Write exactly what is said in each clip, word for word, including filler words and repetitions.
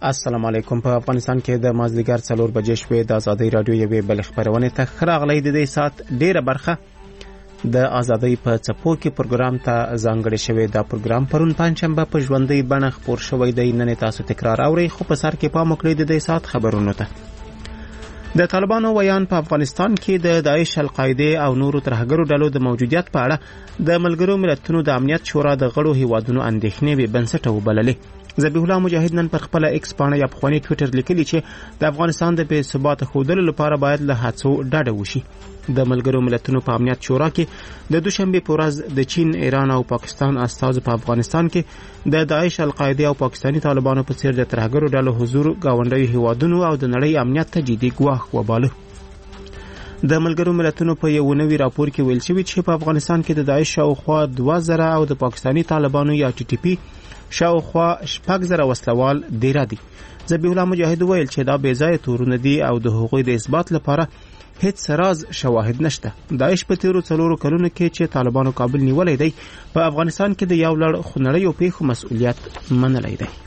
السلام علیکم. په افغانستان کې د مازدیګر څلور بجې شوې د ازادي رادیو یوې بل خبرونه ته خراغلی د دې سات ډیره برخه د ازادي په څپو کې پروګرام ته ځانګړی شوی. دا پروګرام پرون پنځشنبه په ژوندۍ بڼه خپور شوی دی. نن تاسو تکرار اورئ، خو په سر کې پام وکړئ د دې سات خبرونو ته. د طالبانو ویان په افغانستان کې د داعش، القاعده او نورو ترهګرو ډلو د موجودیت په اړه د ملګرو ملتونو د امنیت شورا د غړو هیوادونو اندېښنې به بنسټ وبللې. ذبیح الله مجاهد نن پر خپل ایکس پاڼه یا پخوانی ټویټر لیکلی چې د افغانستان د بې ثبات خودلو لپاره باید له هڅو ډډه وشي. د ملګرو ملتونو په امنیت شورا کې د دوشنبه په ورځ د چین، ایران او پاکستان استازو په افغانستان کې د داعش، القاعده او پاکستانی طالبانو په څیر د ترهګرو ډلو حضور گاونډي هیوادونو او د نړۍ امنیت ته جدي ګواښ وباله. د ملګرو ملتونو په یو نوي راپور کې ویل شوی چې په افغانستان کې د داعش شاوخوا دوه زره او د پاکستانی طالبانو یا ټي ټي پی شاوخوا شپږ زره وسلوال دیره دي. ذبیح الله مجاهد ویل چې دا بې ځایه تورونه دي او د هغوی د اثبات لپاره هیڅ راز شواهد نشته. داعش په تیرو څلورو کلونو کې چې طالبانو کابل نیولې دی، په افغانستان کې د یو لړ خونړیو پیښو مسؤلیت منلی دی.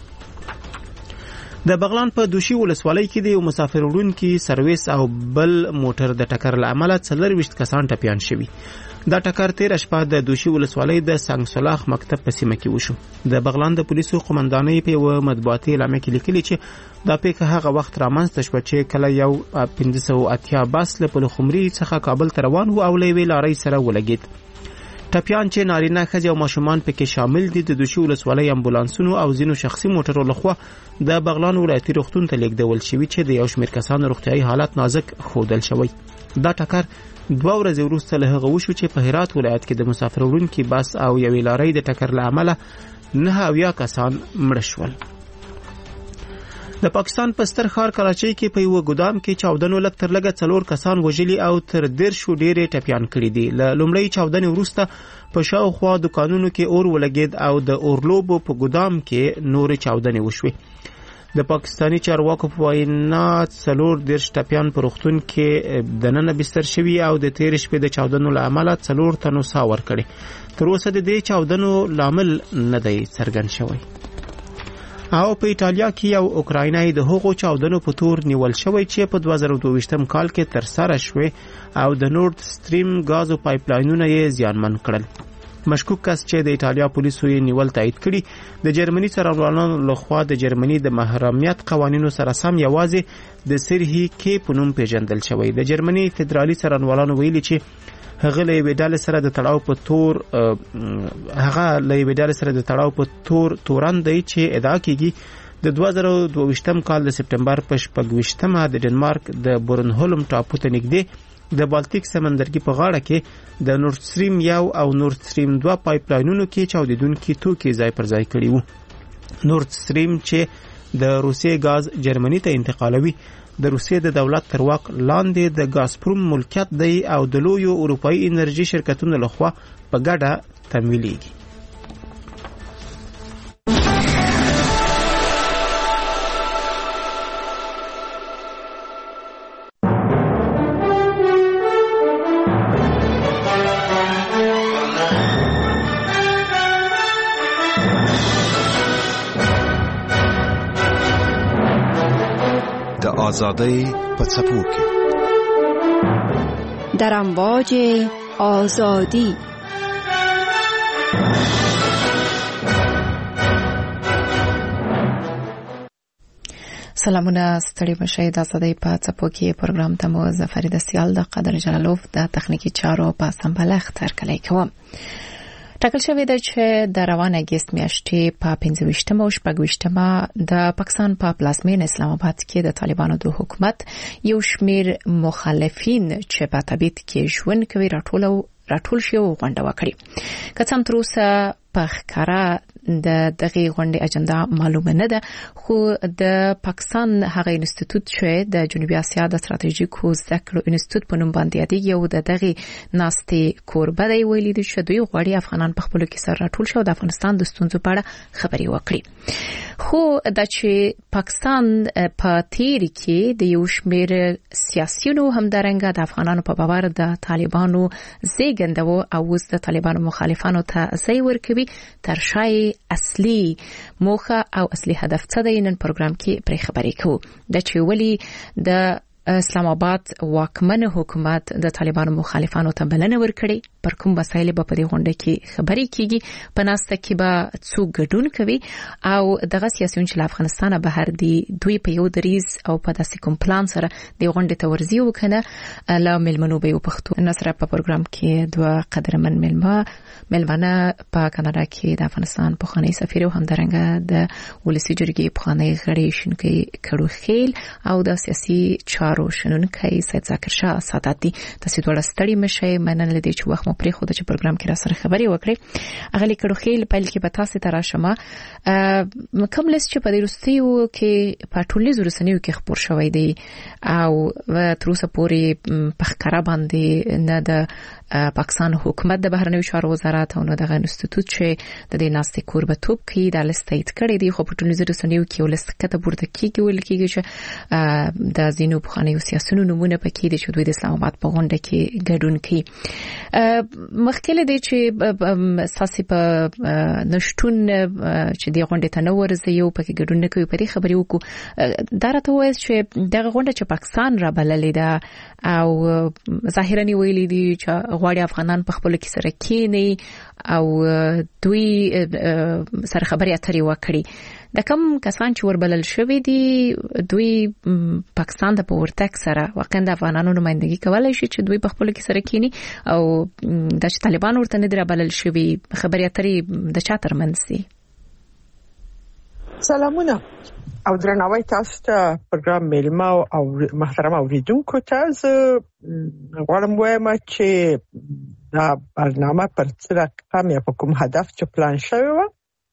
د بغلان په دوشي ولسوالۍ کې د یو مسافر وړونکي سرویس او بل موټر د ټکر له امله څلرویشت کسان ټپیان شوي. دا ټکر تیر شپه د دوشي ولسوالۍ د سنگ سلاخ مکتب په سیمه کې وشو. د بغلان د پولیسو قومندانۍ په یو مطبوعاتي اعلامیه کې لیکلي چې دا پیښه هغه وخت رامنځته شوه چې کله یو پنځه سوه اتیا بس له پلخمري څخه کابل ته روان و او له یوې لارۍ سره ولګېد. ټپیان چې نارینه ښځې او ماشومان پکې شامل دي د دوشي ولسوالۍ امبولانسونو او ځینو شخصي موټرو لخوا د بغلان ولایتي روغتون ته لیږدول شوي چې د یو شمېر کسانو روغتیایي حالت نازک ښودل شوی. دا ټکر دوه ورځې وروسته له هغه وشو چې په هرات ولایت کې د مسافر وړونکي بس او یوې لارۍ د ټکر له امله نهه اویا کسان مړه شول. د پاکستان په ستر ښار کراچۍ کې په یو ګودام کې چاودنو لږ تر لږه څلور کسان وژلي او تر دیرشو ډېرې ټپیان کړي دي. له لومړۍ چاودنې وروسته په شاوخوا دکانونو کې اور ولګېد او د اورلوبو په ګودام کې نورې چاودنې وشوې. د پاکستانی چارواکو په وینا څلور دیرش ټپیان په روغتون کې دننه بستر شوي او د تېرې شپې د چاودنو له امله څلور تنو ساه ورکړې. تر اوسه د دې چاودنو لامل نه دی څرګند شوی. او په ایټالیا کې یو اوکراینایی د هغو چاودنو په تور نیول شوی چې په دوه زره دوه ویشتم کال کې ترسره شوې او د نورد سټریم غازو پایپلاینونه یې زیانمن کړل. مشکوک کس چې د ایټالیا پولیسو یې نیول تایید کړي د جرمني څارنوالانو لخوا د جرمني د محرمیت قوانینو سره سم یوازې د سرهی کې په نوم پیژندل شوی. د جرمني فدرالي څارنوالانو ویلي چې هغه له یوې ډلې سره د تړاو په تور هغه له یوې ډلې سره د تړاو په تور تورن دی چې ادعا کیږي د دوه زره دوه ویشتم کال د سپټمبر په شپږ ویشتمه د ډنمارک د بورنهولم ټاپو ته نږدې د بالټیک سمندرګي په غاړه کې د نورد سټریم یو او نورد سټریم دوه پایپلاینونو کې چاودیدونکي توکي ځای پر ځای کړي وو. نورد سټریم چې د روسیې غاز جرمني ته انتقالوي د روسیې د دولت تر واک لاندې د ګازپروم ملکیت دی او د لویو اروپایي انرژي شرکتونو لخوا په ګډه تمویلېږي. آزادی په څپو کې در امواج آزادی. سلامونه، ستړي مشئ. د آزادی په څپو کې پروګرام ته مو ظفر دستیال د قدر جلالوف د تخنیکی چارو په سمبال اختر کلی کوم. ټاکل شوی دی چې د روان اگست میاشتې په پنځه ویشتمه او شپږ ویشتمه د پاکستان په پلازمین اسلام آباد کې د طالبانو د حکومت یو شمیر مخالفین چې په تبعید کې ژوند کوي راټول راټول شي او غونډه وکړي. که څه هم تر اوسه په ښکاره د دغه غونډې اجنډا معلومه نه ده، خو د پاکستان هغه انسټیټیوټ چې د جنوبي اسیا د ستراتیژیکو زده کړو انسټیټیوټ په نوم باندې یادېږي او د دغه ناستې کوربه دی ویلي دي چې دوی غواړي افغانان په خپلو کې سره راټول شي او د افغانستان د ستونزو په اړه خبرې وکړي. خو د چې پاکستان په تیر کې د یو شمېر سیاسيونو همدارنګه د افغانانو په باور د طالبانو زیږنده او اوس د طالبانو مخالفانو ته ځای ورکوي، کوي تر شای اصلي موخه او اصلي هدف څه دی نن پروګرام کې پرې خبرې کوو د چې ولی د اسلام آباد واکمن حکومت د طالبانو مخالفانو ته بلنه ورکړي پر کوم وسایل په دې غونډه کې خبرې کیږي په ناسته کې به څوک ګډون کوي او دغه سیاسيون چې افغانستان بهر دي دوی په یو دریز او په داسې کوم پلان سره د غونډې ته ورځي وکنه لا ملمنو به پښتو نصر په پروګرام کې دوه قدرمن ملما ملمنه په کاناډا کې د افغانستان په خاني سفیر او همدارنګه د ولسی جرګې په خاني غړي شونکي کړو خیل او د سیاسي چارو شنونکي سید ذاکر شاه ساداتي تاسو ټول ستړي مشه مننه لدی چې وخت مو پرې خو د پروګرام کې را سره خبري وکړي اغلی کړو خیل په لکه په تاسو تر شمه کوم لس چې په دروستیو کې په ټولنیزو رسنیو کې خبر شوی دی او تر اوسه پورې په ښکارا باندې نه د پاکستان حکومت د بهرنیو چارو وزارت او د انسټیټیوټ چې د دې ناستې کوربتوب کوي د لستایت کړي دی خو په ټولنیزو رسنیو کې ولست کته پورته کیږي ول کیږي چې د زینو په خاني سیاسيونو نمونه پکې دي چې دوی د اسلام آباد په غونډه کې ګډون کوي مخکله دی چې ساسي په نشټون چې د غونډې ته نو ورځي یو پکې ګډون کوي په دې خبرې وکړو دا راته وایي چې دغه غونډه چې پاکستان را بللې ده او ظاهرا ویلي دي چې غواړي افغانان په خپل کې سره کېني او دوی سره خبرې اترې وکړي د کوم کسان چې وربلل شوی دي دوی پاکستان د پورتک سره واقعا د افغانانو نمائندګي کولای شي چې دوی په خپل کې سره کېني او د طالبان ورته نه دربلل شوی خبرې اترې د چا ترمنځ دي سلامونه او درناوی تاسو ته پروګرام میلمه او محترم اوریدونکو ته غواړم وایم چې دا برنامه پر څه رقم یا په کوم هدف چې پلان شوی و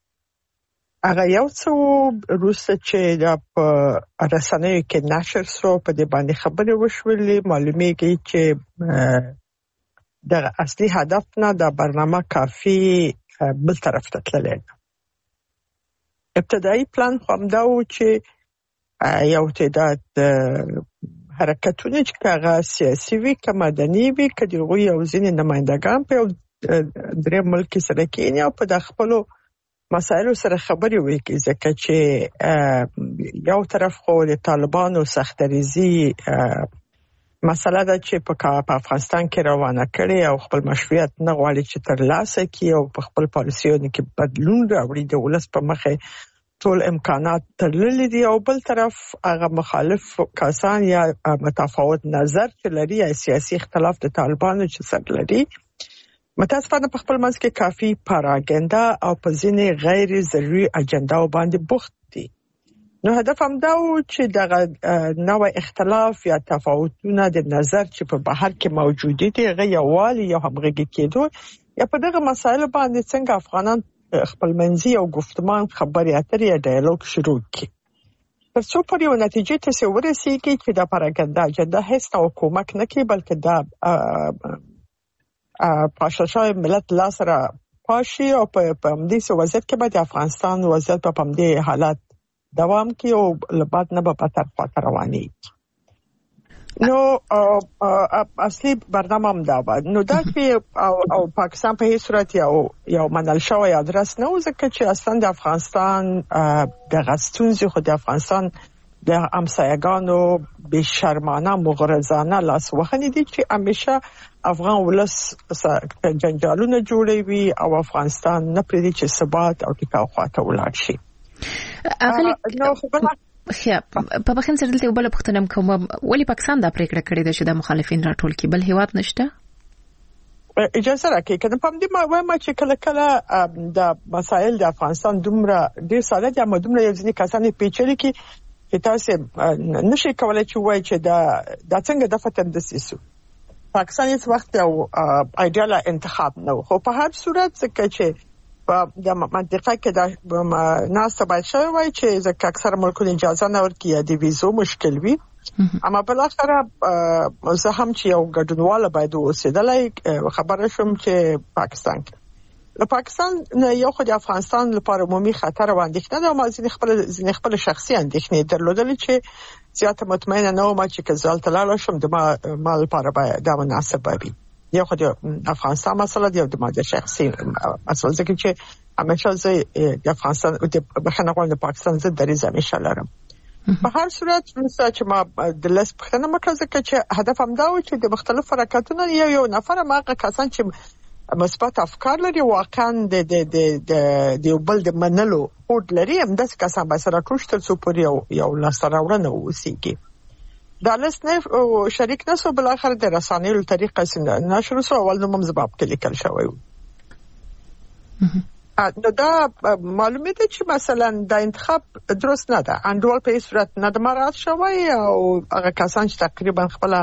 هغه یو څو روسه چې دا په رسنیو کې نشر شو په دې باندې خبرې وشولې معلومیږي چې د اصلي هدف نه دا برنامه کافي بل طرف ته تللی ابتدایي پلان هم دا و چې یو تعداد حرکتونه چې هغه سیاسي وي که مدني وي که د هغوی یو ځینې نمایندګان په یو درې ملک سره کېني او په د خپلو مسایلو سره خبرې وکړي ځکه چې یو طرف خو د طالبانو سختریزي مسله ده چې په افغانستان کې روانه کړي او خپل مشروعیت نه غواړي چې ترلاسه کړي او په خپل پالیسیونو کې بدلون راوړي د ولس په مخه ټول امکانات ترللي دي او بل طرف هغه مخالف کسان یا متفاوت نظر چې لري یا سیاسي اختلاف د طالبانو چې سره لري متاسفانه په خپل منځ کې کافي پاراګندا او په ځینې غیر ضروري اجنډا باندې بوخت دي نو هدف هم دا و چې دغه نوع اختلاف یا تفاوتونه د نظر چې په بهر کې موجود دي هغه یووالي یا همغږي کېدو یا په دغه مسایلو باندې څنګه افغانان خپل منځي او گفتمان خبرې اترې یا ډایالوګ شروع کړي تر څو پورې یو نتیجې ته ورسیږي چې دا پاراګندا اجنډا هیڅ ډول کومک نه کوي بلکې دا پاشاشای ملت لاسره پاشي او په همدې وضعیت کې به د افغانستان وضعیت په همدې حالت دوام کوي او لبعد نه به په طرف رواني نو اصلي برنامه هم دا و نو دا چې او, او پاکستان په هیڅ صورت یو یو منل شوی ادرس نه و ځکه چې اصلا د افغانستان د غستونځي خو د افغانستان د همسایگانو بشرمانه مغرضانه لاس وخنی دي چې همیشه افغان ولس جنجالونه جوړوي او افغانستان نه پرې چې ثبات او ټکاو خواته ولاړ شي اغلی نو خبره خیا په بخښن سره دلته وبله پښتنم کوم ولی پاکستان دا پریکړه کړې ده چې د مخالفین راټول کې بل هیواد نشته اجازه راکړئ کنه په دې ما وایم چې کله کله د مسایل د افغانستان دومره ډیر ساده دي اما دومره یو ځینې کسان پیچلي کې چې تاسو نشي کولای چې وایي چې دا د څنګه د فتن د سیسو پاکستان هیڅ وخت یو ایډیال انتخاب نه خو په هر صورت څنګه چې په د منطقه کې د ناسته باید شوی وای چې ځکه اکثر ملکونه اجازه نه ورکوي د ویزو مشکل وي اما بل اخره زه هم چې یو ګډونواله باید اوسېدلای خبره شوم چې پاکستان له پاکستان یو خو د افغانستان لپاره عمومي خطر او اندېښنه ده او ځینې خپل ځینې خپل شخصي اندېښنې درلودل چې زیاته مطمئنه نه وم چې کزال تلاله شم د ما مال لپاره باید دا مناسب وي یو خو د افغانستان مسله دی او د ماده شخصي مسله ځکه چې همیشه زه د افغانستان او د بخښنه د پاکستان زه دریځ همیشه لرم. په هر صورت چې ما د لاس پښتنه مکه ځکه چې هدف هم دا و چې د مختلفو حرکتونو یو یو نفر ماګه کسان چې مثبت افکار لري واقعا د د د د بل د منلو هوډ لري هم د کسان به سره ټول تر څو پورې یو یو لاستراوړنه وسیږي. دا لس نه شریک نسو بل اخر د رسانیو طریقه سره نشر سو اول نوم زباب کې لیکل شوی. نو دا معلومه ده چې مثلا د انتخاب درست نه ده انډول په صورت نه د مراد شوی او هغه کسان چې تقریبا خپل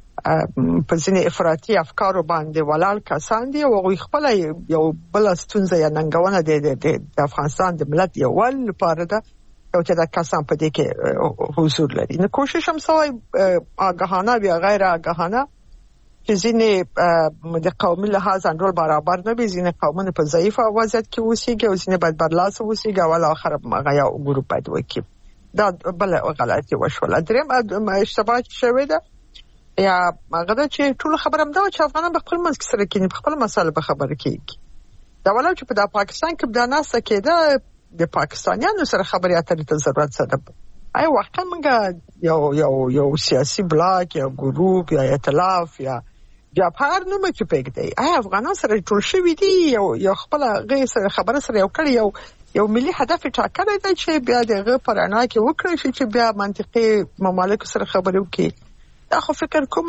په ځینې افراطي افکارو باندې ولال کسان دي او خپل یو بل ستونزه یا ننګونه دي د افغانستان د ملت یو ول لپاره ده او چې دا کسان په دې کې حضور لري. نو کوشش هم سوی آگاهانه یا غیر آگاهانه چې ځینې د قومي لحاظ انډول برابر نه وي، ځینې قومونه په ضعیف وضعیت کې اوسېږي او ځینې باید برلاس اوسېږي او اخر هغه یو ګروپ باید وکړي. دا بل غلطي وشوله. دریم اشتباه شوی ده یا هغه ده چې ټول خبره هم دا چې افغانان په خپل منځ کې سره کېني په خپل مسله به خبره کېږي. دا ولو چې په پاکستان کې دا ناسه کېده د پاکستانیانو سره خبرې اترې ته ضرورت سره آی واقعا موږ یو یو یو سیاسي بلاک یا ګروپ یا ائتلاف یا جبهه نو مې پېږدي آی افغانان سره ټول شوي دي یو یو خپل غیر سره خبره سره یو کړی یو یو ملي هدف ټاکلی دی چې بیا دغه پرانا کې وکړي شي چې بیا منطقي ممالک سره خبرې وکړي. دا خو فکر کوم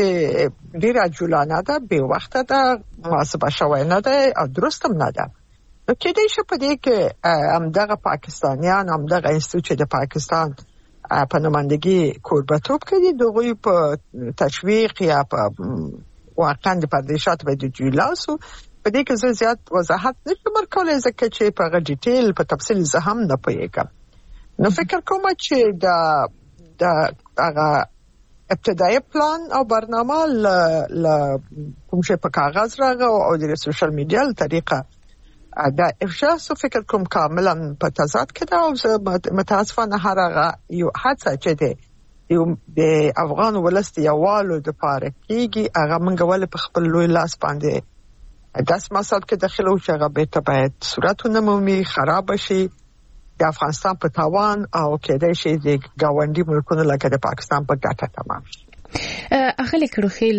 چې ډیر عجولانه ده، به وخت ده، محاسبه شوی نه ده او درست هم نه ده. نو کې دې شو په دې کې همدغه پاکستانیان همدغه انستیتوت د پاکستان په نمائندګي کوربتوب کوي دغه په تشویق یا په واقعا د پردیشات به د جولاسو په دې کې زه زیات وضاحت نشم ورکولای ځکه چې په غو ډیټیل په تفصیل زه هم نه پوهیږم. نو فکر کوم چې دا د هغه ابتدایي پلان او برنامه ل کوم شي په کاغذ راغو او د سوشل میډیا له طریقه دا افشا سو فکر کوم کاملا په تضاد کې دا او متاسفانه هغه یو حادثه چې دی یو د افغان ولست یوالو د پاره کېږي هغه منګ ول په خپل لوی لاس باندې داس مساب کې داخلو چې هغه به تبعید صورتونه مومي خراب شي د افغانستان په تاوان او کېدای شي د گاونډي ملکونو لکه د پاکستان په ګټه تمام شي. اخلي کړوخیل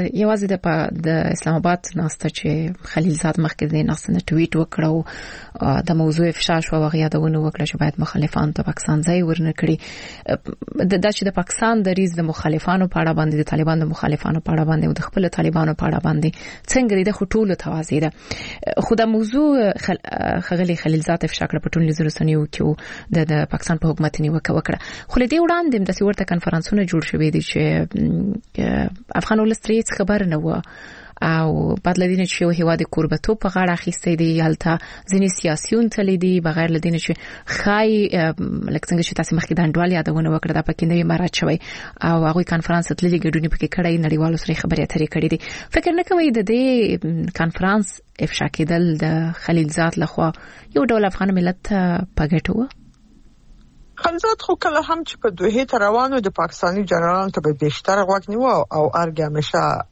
یوازې د اسلام آباد ناسته چې خلیل زاد مخکې د ناسنه ټویټ وکړو د موضوع افشا شو او غیادونه وکړه چې باید مخالفان ته پاکستان ځای ورنه کړي د چې د پاکستان د ریز د مخالفانو په اړه باندې د طالبانو د مخالفانو په اړه باندې او د خپل طالبانو په اړه باندې څنګه د خټول توازی ده خو د موضوع خغلی خلیل زاد افشا کړ په ټول لزرسنیو کې د پاکستان په حکومت نیوکه وکړه خو لدی وړاندې د سیورته کانفرنسونه جوړ شوې دي چې افغان ولستریت خبر نه و او بعد لدینه چې یو هیواد کوربتوب په غاړه اخیسته دی یالته ځینې سیاسيون تل دي بغیر لدینه چې خای لکه څنګه چې تاسو مخکې د انډوال یادونه وکړه د پکې نوې مراد شوی او هغه کانفرنس تللی ګډونی پکې کړای نړیوالو سره خبرې اترې کړې دي. فکر نه کوي د دې کانفرنس افشا کېدل د خلیل زاد لخوا یو ډول افغان ملت په ګټه و؟ خلزات خو کله هم چې په دوه ته روانو د پاکستاني جنرالانو ته به بیشتر غوږ نیو او ارګ همیشه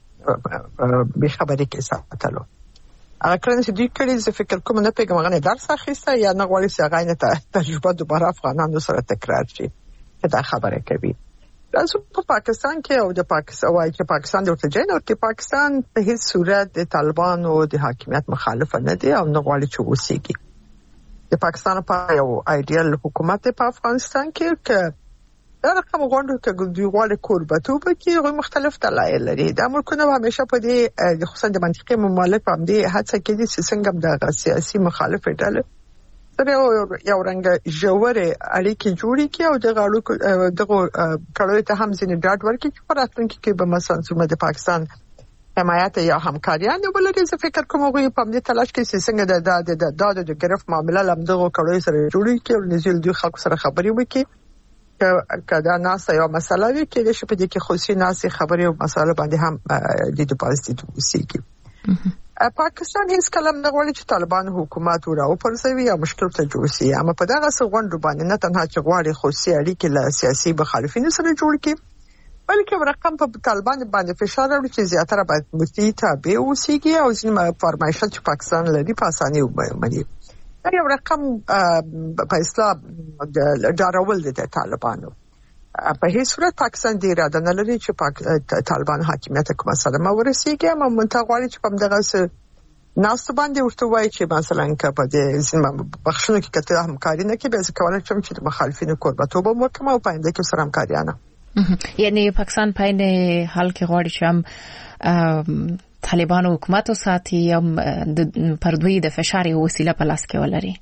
به خبرې کې ساتلو. هغه کړنې چې دوی کړي زه فکر کوم نه پیګم هغه درس اخیسته یا نه غواړي چې هغه نه تجربه دوباره افغانانو سره تکرار شي دا خبره کوي. تاسو په پاکستان کې او د پاکستان وايي چې پاکستان د ورتجین او د پاکستان په هیڅ صورت د طالبانو د حاکمیت مخالف نه دی او نه غواړي چې وسیږي. د پاکستان په یو ایډیال حکومت په افغانستان کې ک دا رقم غونډو کې دوی غواړي کوربتوب کې غو مختلف دلایل لري. دا ملکونه همیشه په دې خصوصا د منطقي ممالک په دې هڅه کې دي چې څنګه د سیاسي مخالف ډله سره یو رنګ جوړه اړیکې جوړې کې او د غاړو دغه کړوي ته هم ځینې ډاډ ورکړي چې په راتلونکي کې به مثلا څومره د پاکستان حمایت یا همکاریان ولري. زه فکر کوم غوي په دې تلاش کې چې څنګه د د د د ګرفت معاملې لمدغه کړوي سره جوړې کې او نزل دوی خلکو سره خبرې وکړي کدا ناسه یو مسله وی کې د شپې کې خصوصي ناسه خبرې او مسله باندې هم د ډیپازیټ وسیږي. پاکستان هیڅ کلم نه غواړي چې طالبان حکومت وراو پرځوي یا مشکل ته جوړ شي، اما په دغه څنګه باندې نه تنها چې غواړي خصوصي اړیکې له سیاسي مخالفینو سره جوړ کړي بلکې رقم په طالبان باندې فشار راوړي چې زیاتره باید مفتي تابع اوسېږي او ځینې فرمایشات چې پاکستان لري په اسانۍ ومني. دا یو رقم په اصطلاح د ډارول دي د طالبانو. په هیڅ صورت پاکستان د اراده نه لري چې پاک طالبان حاکمیت کومه سلامه ورسیږي. ما منتها غواړي چې په دغه ناست باندې ورته وایي چې مثلا که په دې ځینې بخښنو کې کته همکاري نه کوي، زه کولای شم چې د مخالفینو کوربتوب وکړم او په آینده کې سره همکاریانه. یعنی پاکستان په این حال کې غواړي چې هم طالبانو حکومت او ساتي هم د پردوی د فشار وسیله په لاس کې ولري.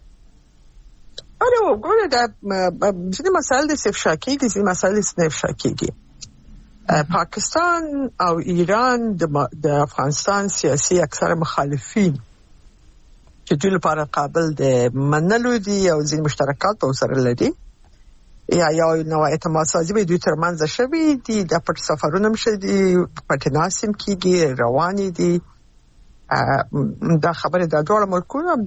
اره وګوره دا ځینې مسایل د افشا کېږي، ځینې مسایل د افشا کېږي. پاکستان او ایران د افغانستان سیاسي اکثر مخالفین چې دوی لپاره قابل د منلو دي او ځینې مشترکات به سره لري یا یو نوع اعتماد سازي به دوی ترمنځ شوي دي. د پټ سفرونه هم شوي دي، پټ ناسم کېږي، روانې دي. دا خبره د دواړو ملکونو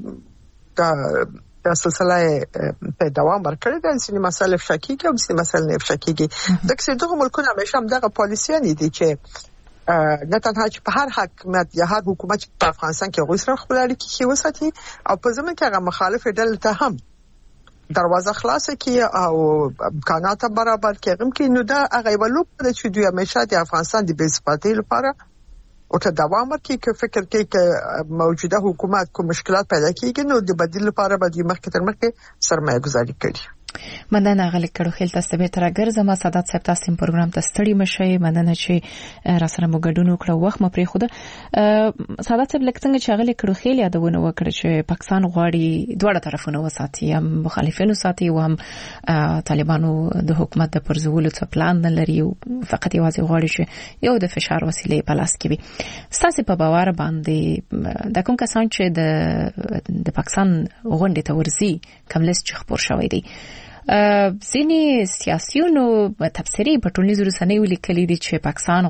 د د سلسله په دوام ورکړی د ځینې مسایل افشا کېږي او ځینې مسایل نه افشا کېږي. ځکه چې دغه ملکونه همیشه هم دغه پالیسیانې دي چې نه تنها چې په هر حکومت یا هر حکومت په افغانستان کې هغوی سره خپل اړیکې ښې وساتي او په ضمن کې هغه مخالفې ډلې ته هم دروازه خلاصه کړي او امکانات برابر کړي. هم کې نو دا هغه یوه لوبه ده چې دوی همیشه د افغانستان د بې ثباتۍ لپاره او ته دوام ورکړي. که فکر کوي چې موجوده حکومت کوم مشکلات پیدا کیږي نو د بدیل لپاره به د مخکې تر مخکې سرمایه گذاري کړي. مننه غلی کړو خیل تاسو به تر ګرځم سادات صاحب تاسو پروګرام ته ستړي مشي. مننه چې را سره مو ګډون وکړو، وخت مو پرې خوده. سادات صاحب لکه څنګه چې غلی کړو خیل یادونه وکړه چې پاکستان غواړي دواړه طرفونه وساتي، هم مخالفینو ساتي او هم طالبانو د حکومت د پرځولو څه پلان نه لري، فقط یوازې غواړي چې یو د فشار وسیلې په لاس کې وي. تاسو په باور باندې د کوم کسان چې د د پاکستان غونډې ته ورزي کوم لیست چې خبر شوی دی، ځینې سیاسيونو تفسیري په ټولنیزو رسنیو لیکلي دي چې پاکستان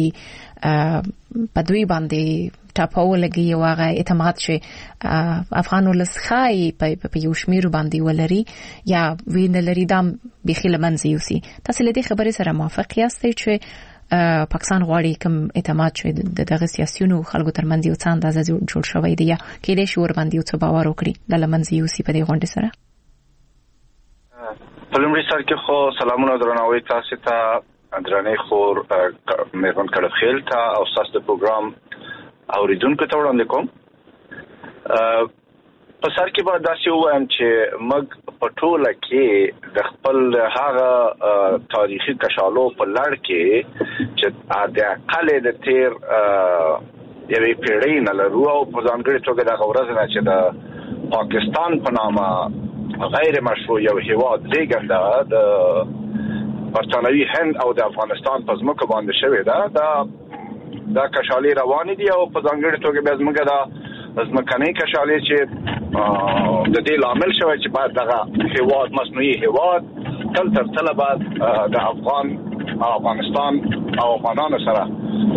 غواړي په دوی باندې ټاپو لګي او هغه اعتماد چې افغان ولسخای په یو شمیر باندې ولري یا وینه لري دام بخیل منځ یوسي. تاسو له دې خبرې سره موافق یاستئ چې پاکستان غواړي کوم اعتماد چې دغه سیاسيونو خلکو ترمنځ یو څه اندازه جوړ شوی دی یا کېدای شي ور باندې یو څه باور وکړي د لمنځ یوسي په دې غونډه سره؟ په لومړي سر کې خو سلامونه درناوي تاسو ته درنې خور مېرمن کړه خیل ته او تاسو د پروګرام اوریدونکو ته وړاندې کوم. په سر کې به داسې وایم چې موږ په ټوله کې د خپل هغه تاریخي کشالو په لړ کې چې د اقل د تیر یوې پیړۍ نه لرو او په ځانګړې توګه د ورځ نه چې د پاکستان په نامه غیر مشروع یو هیواد زیږنده د برطانوي هند او د افغانستان په ځمکه باندې شوې ده، دا دا کشالې روانې دي او په ځانګړې توګه بیا زموږ د ځمکنۍ کشالې چې د دې لامل شوی چې باید دغه هیواد مصنوعي هیواد تل تر تله باید د افغان افغانستان او افغانانو سره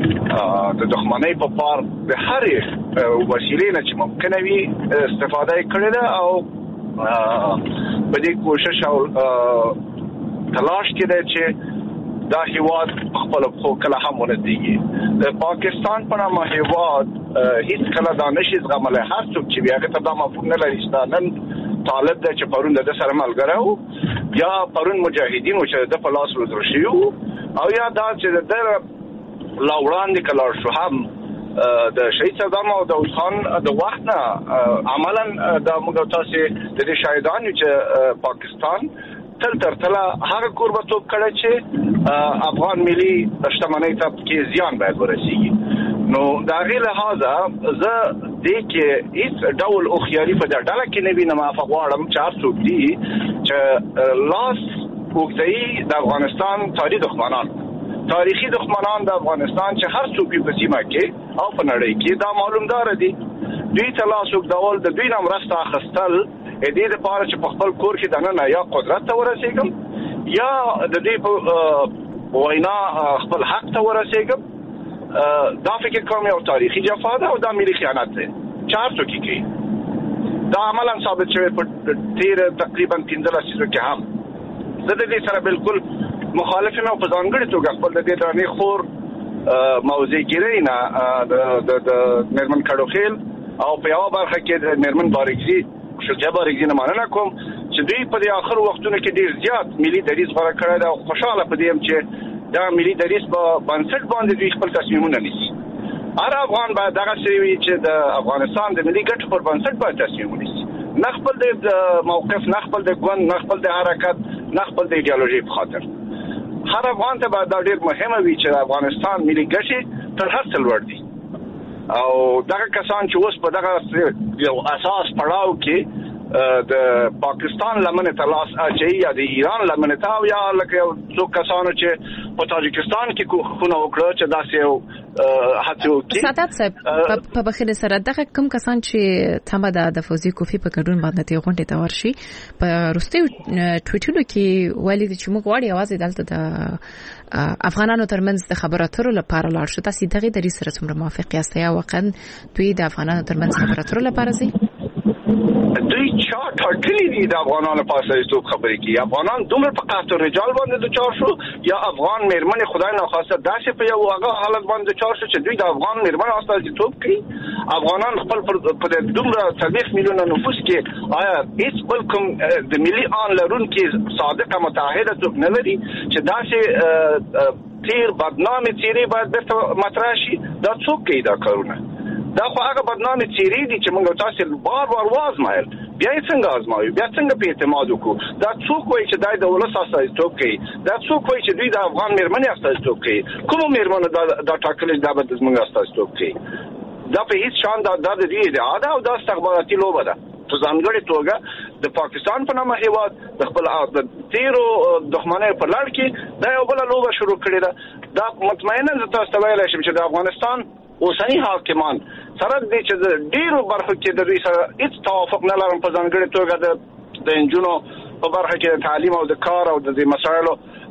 د دښمنۍ په پار د هرې وسیلې نه چې ممکنه وي استفاده یې کړې ده او په دې کوشش او تلاش کې ده چې دا هیواد خپل خو کله هم ونډيږي. د پاکستان په نامه هیواد هیڅ کله دا نشي زغملای، هر څوک چې بیا ته دا مفهوم نه لري چې نن طالب ده چې پرون د سره ملګری یا پرون مجاهدین چې د په لاس وزر شي او یا دا چې د لا وړاندې کلار شو هم د شهید صدام او د خان د وخت نه عملاً د موږ تاسو د دې شاهدانو چې پاکستان تل تر تله هغه قربتوب کړی چې افغان ملي شتمنۍ ته کې زیان باید ورسیږي. نو دا غي لحاظه زه دې کې هیڅ ډول او خياري په ډله کې نه وینم. افغانم چار څوک دي چې لاس وګړي د افغانستان تاریخ دښمنان تاریخي دښمنان د افغانستان چې هر څوک په سیمه کې او په نړۍ کې دا معلومدار دي. دوی تلاسو ډول د دوی نام راسته خستل د دې لپاره چې په خپل کور کې دنه یا قدرت ته ورسېږم یا د دې په وینا خپل حق ته ورسېږم. دا فکر کوم یو تاریخي جفا ده او دا ملي خیانت ده. چار څوک کې دا عملاً ثابت شوی په تیر تقریبا پنځه لسیزو کې هم. زه د دې سره بالکل مخالفینو په ځانګړي توګه خپل د دې درانه خور موضوع ګیري نه د د نرمن کډوخیل او په یو برخه کې د نرمن بارګزي شجاع بارګزي نه مننه کوم چې دوی په دې اخر وختونو کې ډیر زیات ملي دریځ غوړه کړی دا خوشاله پدې چې دا ملي دریځ په بنسټ باندې دوی خپل تصمیمونه نیسي. هر افغان باید دغه شی چې د افغانستان د ملي ګټو پر بنسټ باندې تصمیم ونیسي، نه خپل د موقف، نه خپل د ګوند، نه خپل د حرکت، نه خپل د ایدئولوژي په خاطر. هر افغان ته باید دا ډیر مهمه وي چې افغانستان ملي ګټې تر هر څه لوړ دي او دغه کسان چې اوس په دغه یو اساس پړاو کې د پاکستان لمنه تلاش اچي یا د ایران لمنه تا یا لکه څو کسانو چې په تاجکستان کې خونه وکړه چې داسې هڅه وکړي. سادات صاحب په بخښنه سره دغه کوم کسان چې تمه ده د فوزي کوفي په ګډون باندې ته غونډه ته ورشي په روستي ټویټونو کې ویلي چې موږ غواړو یوازې دلته د افغانانو ترمنځ د خبرو اترو لپاره لاړ شو. تاسو دغه د ریسره څومره موافق یاست یا واقعا دوی د افغانانو ترمنځ خبرو اترو لپاره زی دوی چا ټاکلي دي د افغانانو په اساس څوک خبرې کوي؟ افغانان دومره په قحط رجال باندې د چار شو یا افغان مېرمنې خدای ناخواسته داسې په یو هغه حالت باندې چار شو چې دوی د افغان مېرمنې اساس څوک کوي؟ افغانان خپل په دومره څلوېښت میلیونه نفوس کې آیا هیڅ بل کوم د ملي آن لرونکي صادقه متحده څوک نه لري چې داسې تیر بدنامي څیرې باید بیرته مطرح شي؟ دا څوک کوي دا کارونه؟ دا خو هغه بدنامي څیرې دي چې موږ تاسو بار بار وازمایل، بیا یې څنګه ازمایو، بیا څنګه په اعتماد وکړو؟ دا څوک وایي چې دای د ولس استازیتوب کوي؟ دا څوک وایي چې دوی د افغان مېرمنې استازیتوب کوي؟ کومه مېرمنه دا دا ټاکلې دا به زموږ استازیتوب کوي؟ دا په هیڅ شان دا د دې ادعا ده او دا استخباراتي لوبه ده. په ځانګړې توګه د پاکستان په نامه هیواد د خپل د تیرو دښمنۍ په لړ کې دا یو بل لوبه شروع کړې ده. دا مطمئنا زه تاسو ته ویلی شم چې د افغانستان اوسنی حاکمان سره دې چې د ډیرو برخو کې د دوی سره هیڅ توافق نه لرم، په ځانګړې توګه د د انجونو په برخه کې د تعلیم او د کار او د مسایلو،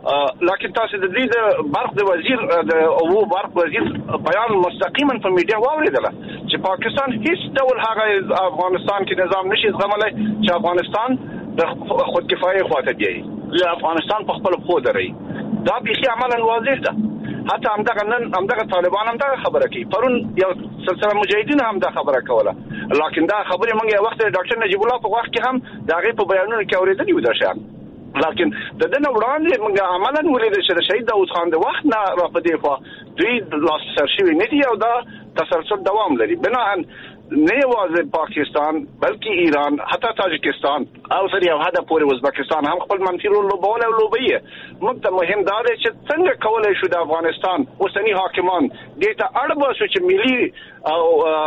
لکه تاسو د دې د برخ د وزیر د او برخ وزیر بیان مستقیما په میډیا واوریدله چې پاکستان هیڅ ډول هغه افغانستان کې نظام نشي زغملای چې افغانستان د خودکفایي خواته بیایي یا افغانستان په خپل خو دري. دا بيخي عملا واضح ده. حتی همدغه نن همدغه طالبان هم دا خبره کوي، پرون یو سلسله مجاهدین هم دا خبره کوله، لکه دا خبره موږ یو وخت ډاکټر نجیب الله په وخت کې هم دا غي په بیانونو کې اورېدلې و دا شان، لکه د دنه وړاندې موږ عملا ولیدل چې شهید داوود خان د وخت نه را په دی خو دوی لاس سرشوي نه دی او دا تسلسل دوام لري. بناهن نه یوازې پاکستان بلکې ایران حتی تاجکستان او سره یو حدا پورې ازبکستان هم خپل منفي رول لوبول او لوبي. موږ ته مهم دا دی چې څنګه کولای شو د افغانستان اوسنی حاکمان دې ته اړ باسو چې ملي او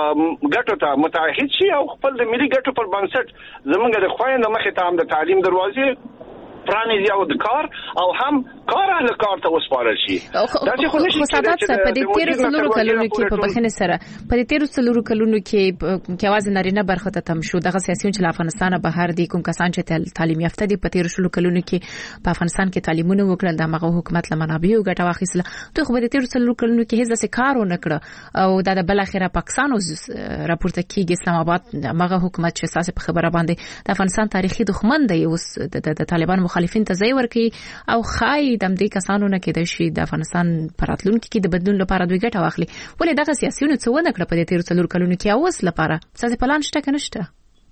ګټو ته متحد شي او خپل د ملي ګټو پر بنسټ زمونږ د خويند مخې ته هم د تعلیم دروازې پرانیزي او د کار او هم کار اهل کار ته وسپارل شي. دا چې خو نشي سادات صاحب په دې تیر څلورو کلونو کې په بخښنې سره په دې تیر څلورو کلونو کې کې आवाज نارینه برخه ته تم شو دغه سیاسيون چې افغانستان بهر دي کوم کسان چې تعلیم یافته دي په تیر څلورو کلونو کې په افغانستان کې تعلیمونه وکړل د هغه حکومت لمنابع او ګټه واخیستله. ته خو په دې تیر څلورو کلونو کې هیڅ څه کار ونه کړ او دا د بل اخره پاکستان راپورته کیږي اسلام آباد هغه حکومت چې اساس په خبره باندې د افغانستان تاریخي دښمن دی اوس د طالبان مخالفین ته ځای ورکړي او خای د دې کسانو نه کېدای شي د افغانستان پراتلونکو کې د بدلون لپاره دوی ګټه واخلي. ولې دغه سیاسيون څه ونه کړ په دې تیر څلور کلونو کې اوس لپاره څه پلان شته کنه شته؟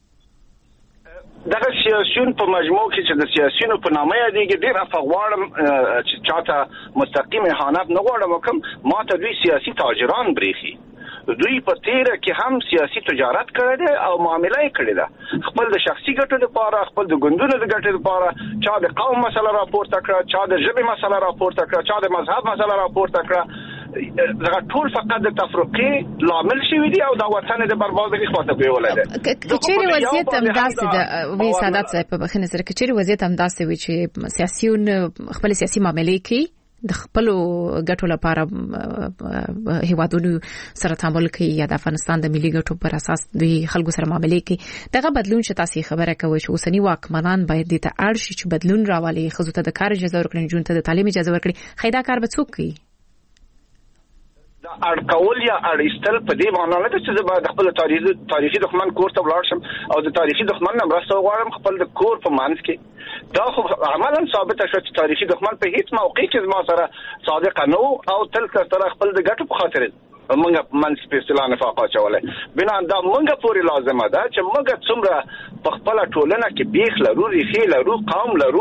دغه سیاسيون په مجموع کې چې د سیاسيونو په نامه یادېږي ډېر افغوارم چې چاته مستقیم اهانت نه غواړم کوم ما ته دوی سیاسي تاجران بریخي. دوی په تیره کې هم سیاسي تجارت کړی دی او معامله یې کړې ده خپل د شخصي ګټو لپاره، خپل د ګوندونو د ګټو لپاره، چا د قوم مسله راپورته کړه، چا د ژبې مسله راپورته کړه، چا د مذهب مسله راپورته کړه. دا ټول فقط د تفرقې لامل شوی دی او د وطن د بربادۍ خواته بیولای دی. کچېری وضعیت هم داسې د وی سادات صاحب په بخښنه سره کچېری وضعیت هم داسې وي چې سیاسيون خپل سیاسي معاملې کوي د خپل ګټو لپاره هیوادونو سره تعامل کوي یا د افغانستان د ملي ګټو پر اساس دوی خلکو سره معاملې کوي. دغه بدلون چې تاسو خبره کوي چې اوسنی واکمنان باید د اړ شي چې بدلون راولي، خزو ته د کار اجازه ورکړي، جون ته د تعلیم اجازه ورکړي، خیدا کار به څوک کوي؟ اړکول یا اړیستل په دې معنی نه ده چې زه باید خپل تاریخي تاریخي دښمن کور ته ولاړ شم او د تاریخي دښمن نه مرسته وغواړم خپل د کور په منځ کې. دا خو عملاً ثابته شوه چې تاریخي دښمن په هیڅ موقع کې زما سره صادق نه و او تل سره خپل د ګټو په خاطر موږ منځ په اصطلاح نفاق اچولی. بنا دا موږ پورې لازمه ده چې موږ څومره په خپله ټولنه کې بیخ لرو، ریښې لرو، قوم لرو،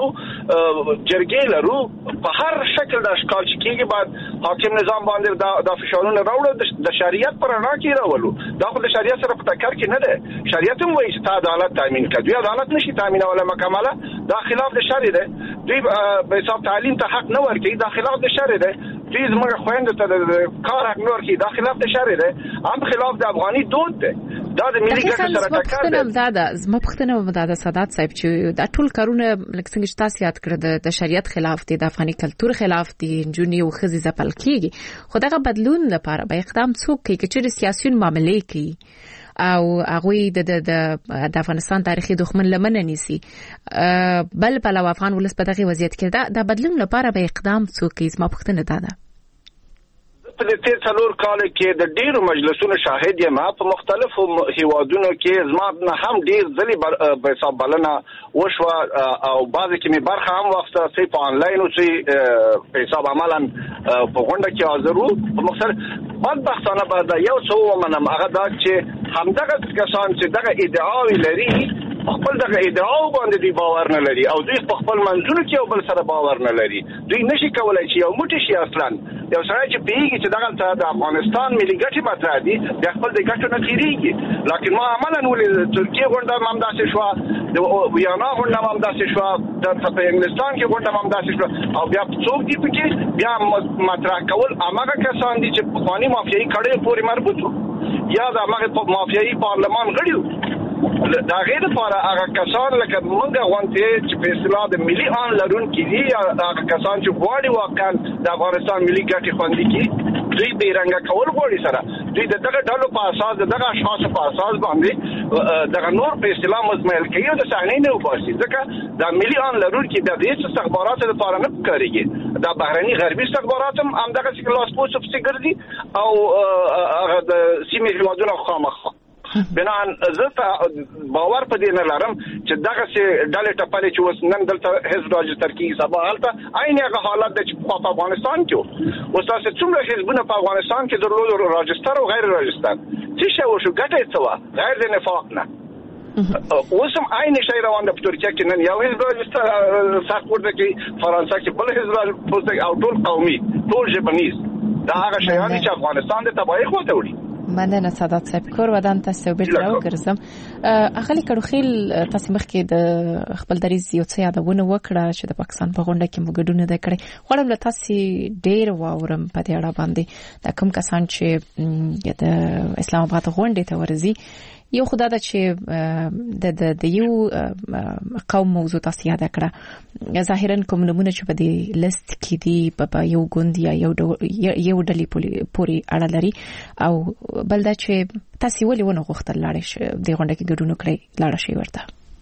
جرګې لرو، په هر شکل د اشکال چې کېږي باید حاکم نظام باندې دا, دا فشارونه راوړو، د شریعت په رڼا کې راولو. دا خو د شریعت سره په ټکر کې نه ده. شریعت هم وایي چې ته عدالت تامین کړه، دوی عدالت نشي تامینولی مکمله. دا خلاف د شرع ده. دوی به حساب تعلیم ته حق نه ورکوي، دا خلاف د شرع ده. دوی زموږ خویندو ته د کار حق نه ورکوي، دا خلاف د شرع ده. هم خلاف د افغاني دود ده. دا د ملي ګټو سره ټکر ده. زما پوښتنه وه د سادات صاحب چې دا ټول کارونه لکه څنګه چې تاسو یاد کړل د شریعت خلاف دي، د افغاني کلتور خلاف دي، نجونې او ښځې ځپل کېږي. خو دغه بدلون لپاره به اقدام څوک کوي که چېرې سیاسیون معاملې کوي او هغوی د د د افغانستان تاریخي دښمن لمنه نیسي، بل پلو افغان ولس په دغه وضعیت کې دا بدلون لپاره به اقدام څوک کوي؟ زما پوښتنه دا ده. په دې تیر څلور کال کې د ډیرو مجلسونو شاهد یم. په مختلفو هیوادونو کې زما نه هم ډیر ځلې به حساب بلنه وشوه او بعضې کې مې برخه هم واخیسته، څه په آنلاین و څه په حساب عملا په غونډه کې حاضر وو. په مختلف بدبختانه به د یو څه ومنم، هغه دا چې همدغه کسان چې دغه ادعاوې لري خپل دغه ادعاو باندې دوی باور نه لري او دوی په خپل منځونو کې یو بل سره باور نه لري. دوی نشي کولای چې یو موټی شي. اصلا یو سړی چې پیږي چې دغه ته د افغانستان ملي ګټې مطرح دي د خپل د ګټو نه تیریږي. لکن ما عملا ولې ترکیه غونډه هم داسې شوه، د ویانا غونډه هم داسې شوه، د په انګلستان کې غونډه هم داسې شوه او بیا څوک دي پکې بیا مطرح کول هماغه کسان دي چې پخواني مافیایي کړۍ پورې مربوط وو یا د هماغه مافیایي پارلمان غړي وو. دا غیر لپاره هغه کسان لکه موږ غونډې چې په اصطلاح د ملي آن لرونکي دي، هغه کسان چې غواړي واقعا د افغانستان ملي ګټې خوندي کړي، دوی بېرنګه کول غواړي سره دوی د دغه ډلو په اساس د دغه اشخاصو په اساس باندې دغه نور په اصطلاح مزمایل کوي او د صحنې نه وباسي. ځکه د ملي آن لرونکي د هېڅ استخباراتو لپاره نه کارېږي. دا بهرني غربي استخبارات هم همدغسې لاسپوڅو پسې ګرځي او هغه د سیمې هېوادونه خامخا. بنان زه باور په دې نه لرم چې دغه سي ډلې ټپلې چې اوس نن دلته حزب راجستر کیږي سبا هلته عین هغه حالت د چې په افغانستان کې اوس تاسو څومره حزبونه په افغانستان کې درلود، راجستر او غیر راجستر، څه شی وشو ګټه څه وه غیر د نفاق نه. اوس هم عین شی روان ده په ترکیه کې. نن یو حزب راجستر سخت ورته کې، فرانسه کې بل حزب راجستر او ټول قومي ټول ژبنیز. دا هغه شیان چې افغانستان د تباهي خواته وړي. مننه سادات صاحب. کور ودان تاسو بیرته راوګرځم. اخلي کړوخیل تاسو مخکې د خپل دریز یو څه یادونه وکړه چې د پاکستان په غونډه کې موږ نه کړې. غواړم له تاسو ډیر واورم په دې اړه باندې د کوم کسان چې د اسلام آباد غونډې ته ورځي. یو خدای دا چې د د د یو قوم موضوع تاسو یاد کړه، ظاهرا کوم نمونه چې په دې لیست کې دي په یو ګوند یا یو یو ډلې پورې اړه لري او بل دا چې تاسو ولې ونه غوښتل لاړ شئ د غونډه کې ګډون وکړئ لاړ شئ ورته؟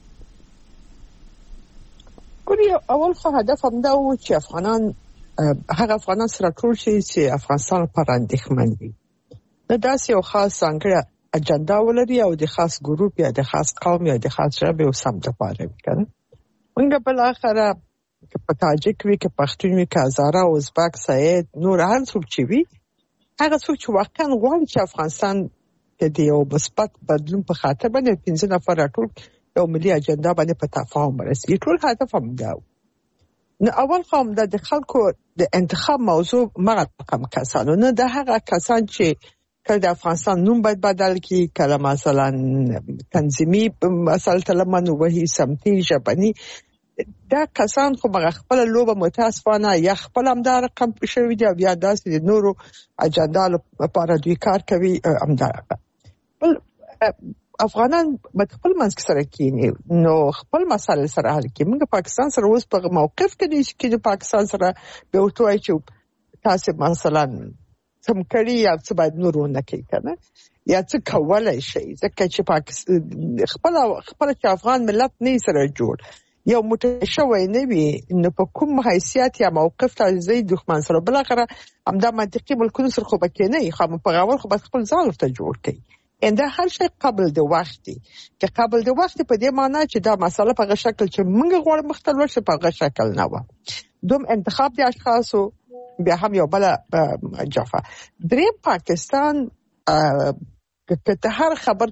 ګوري اول خو هدف هم دا و چې افغانان هغه افغانان سره ټول شي چې افغانستان پر اندېښمن دي، دا داسې یو خاص ځانګړی اجنډا ولري او د خاص ګروپ یا د خاص قوم یا د خاص ژبې او سمت لپاره وي کنه. موږ بل اخره په تاجک وی کې پښتون وی کې هزاره او ازبک سعید نور هر څوک چې وي هغه څوک چې واقعا غواړي چې افغانستان کې د یو مثبت بدلون په خاطر باندې پنځه نفر ټول یو ملي اجنډا باندې په تفاهم ورسېږي. ټول هدف هم دا نو اول قوم د خلکو د انتخاب موضوع مغه کم کسانو نه، د هغه کسان چې کله د افغانستان نوم باید بدل کی، کله مثلا تنظیمی مسائل تلمن وهي سمتي ژبني، دا کسان خو مغه خپل لوبه متاسفانه یا خپل همدا رقم شوی دی بیا داسې د نورو اجنډا لپاره دوی کار کوي. همدا بل افغانان په خپل منځ کې سره کینی نو خپل مسائل سره حل کوي. موږ پاکستان سره اوس په موقف کې دي چې پاکستان سره به وټوي چې تاسو مثلا سم کړی یا څه باید نورونه کوي کنه یا څه کولای شي، ځکه چې پاکستان خپل خپل چې افغان ملت نه سره جوړ یو متشوي نه وي نو په کوم حیثیت یا موقف ته زی دښمن سره بل غره همدا منطقي ملکونو سره خو بکې نه خو په غوړ خو خپل ځان ته جوړ کړي انده هر شي قبل د وخت کې قبل د وخت په دې معنی چې دا مسله په غو شکل چې موږ غواړو مختلف شي په غو شکل نه و دوم انتخاب د اشخاصو بیا هم یو بل جافه درې پاکستان که ته هر خبر